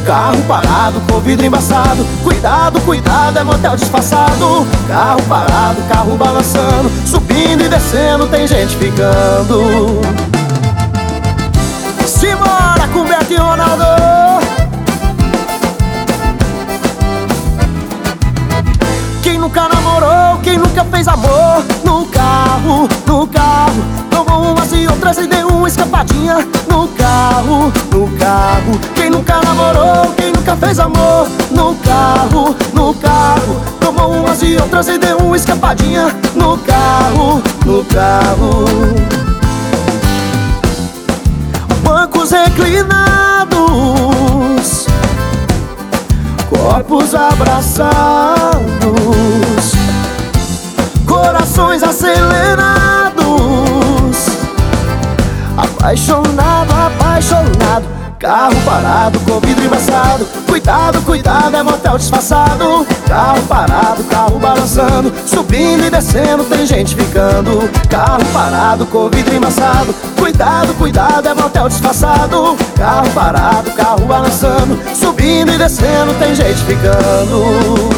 Carro parado com vidro embaçado. Cuidado, cuidado, é motel disfarçado. Carro parado, carro balançando. Subindo e descendo, tem gente ficando. Simbora com Beto e Ronaldo. Quem nunca namorou, quem nunca fez amor no carro, no carro. Tomou umas e outras e deu uma escapadinha no carro, no carro. Quem nunca namorou, quem nunca fez amor no carro, no carro. Tomou umas e outras e deu uma escapadinha no carro, no carro. Bancos reclinados, corpos abraçados, corações acelerados. Apaixonado, apaixonado. Carro parado com vidro embaçado. Cuidado, cuidado, é motel disfarçado. Carro parado, carro balançando. Subindo e descendo, tem gente ficando. Carro parado com vidro embaçado. Cuidado, cuidado, é motel disfarçado. Carro parado, carro balançando. Subindo e descendo, tem gente ficando.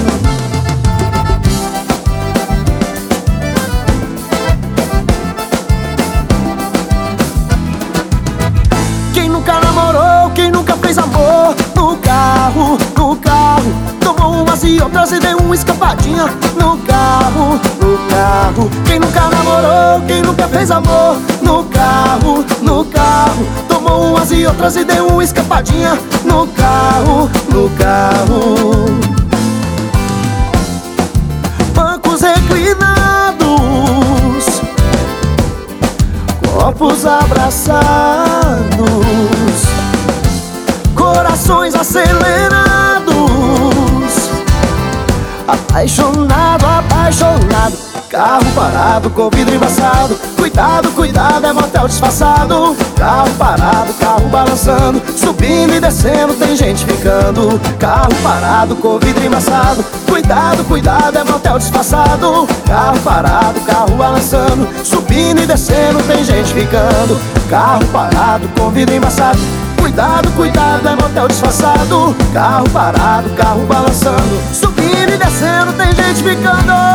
Quem nunca namorou, quem nunca fez amor no carro, no carro. Tomou umas e outras e deu uma escapadinha no carro, no carro. Quem nunca namorou, quem nunca fez amor no carro, no carro. Tomou umas e outras e deu uma escapadinha no carro, no carro. Bancos reclinados, corpos abraçados, corações acelerados. Apaixonado, apaixonado. Carro parado com vidro embaçado. Cuidado, cuidado, é motel disfarçado. Carro parado, carro balançando. Subindo e descendo, tem gente ficando. Carro parado com vidro embaçado. Cuidado, cuidado, é motel disfarçado. Carro parado, carro balançando. Subindo e descendo, tem gente ficando. Carro parado com vidro embaçado. Cuidado, cuidado, é motel disfarçado. Carro parado, carro balançando. Subindo e descendo, tem gente ficando.